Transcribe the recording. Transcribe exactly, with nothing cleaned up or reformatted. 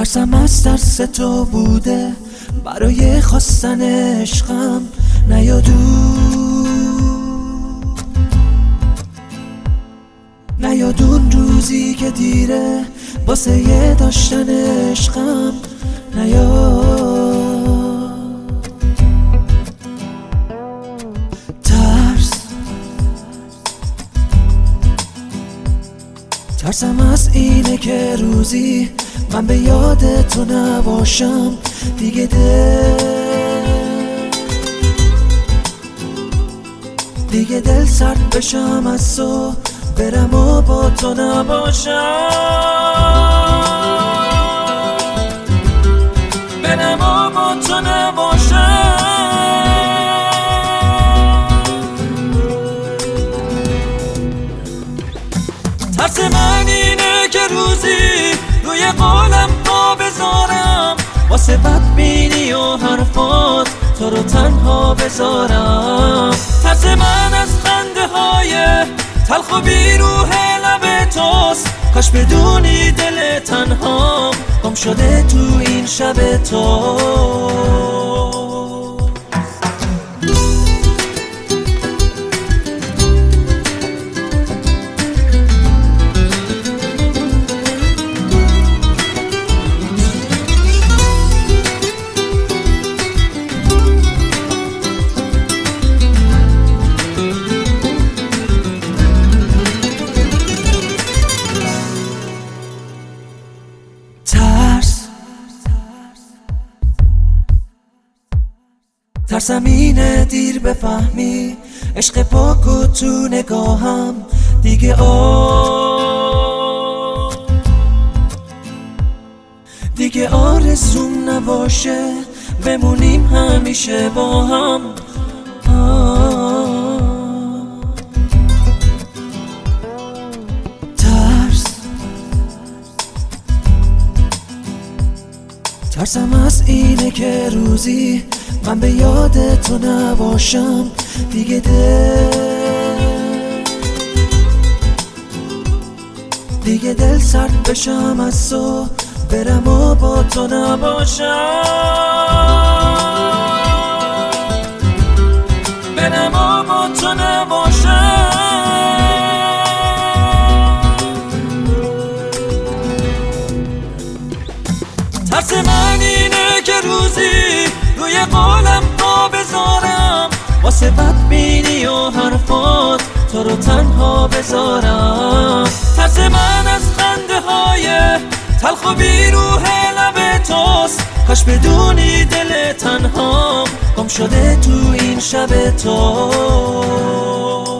ترسم از ترس تو بوده برای خواستن عشقم نیادون نیادون روزی که دیره واسه یه داشتن عشقم نیاد. ترس ترسم از اینه که روزی من به یاد تو نباشم دیگه دل دیگه دل سرد بشم از تو برم و با تو نباشم برم و با تو نباشم. ترس من اینه که روزی روی قولم پا بذارم واسه بدبینی و حرفات تو رو تنها بذارم. ترس من از خنده های تلخ و بیروح لب توست، کاش بدونی دل تنهام گم شده تو این شب تو. ترس ترسم اینه دیر بفهمی عشق پاک و تو نگاهم دیگه آه دیگه آرزوم نباشه بمونیم همیشه با هم. آه ترسم از اینه که روزی من به یاد تو نباشم دیگه دل دیگه دل سرد بشم از تو برم و با تو نباشم برم و با تو نباشم. ترس من اینه که روزی روی قولم پا بذارم واسه بدبینی و حرفات تو رو تنها بذارم. ترس من از خنده های تلخ و بیروح لب توست، کاش بدونی دل تنهام گم شده تو این شب تو.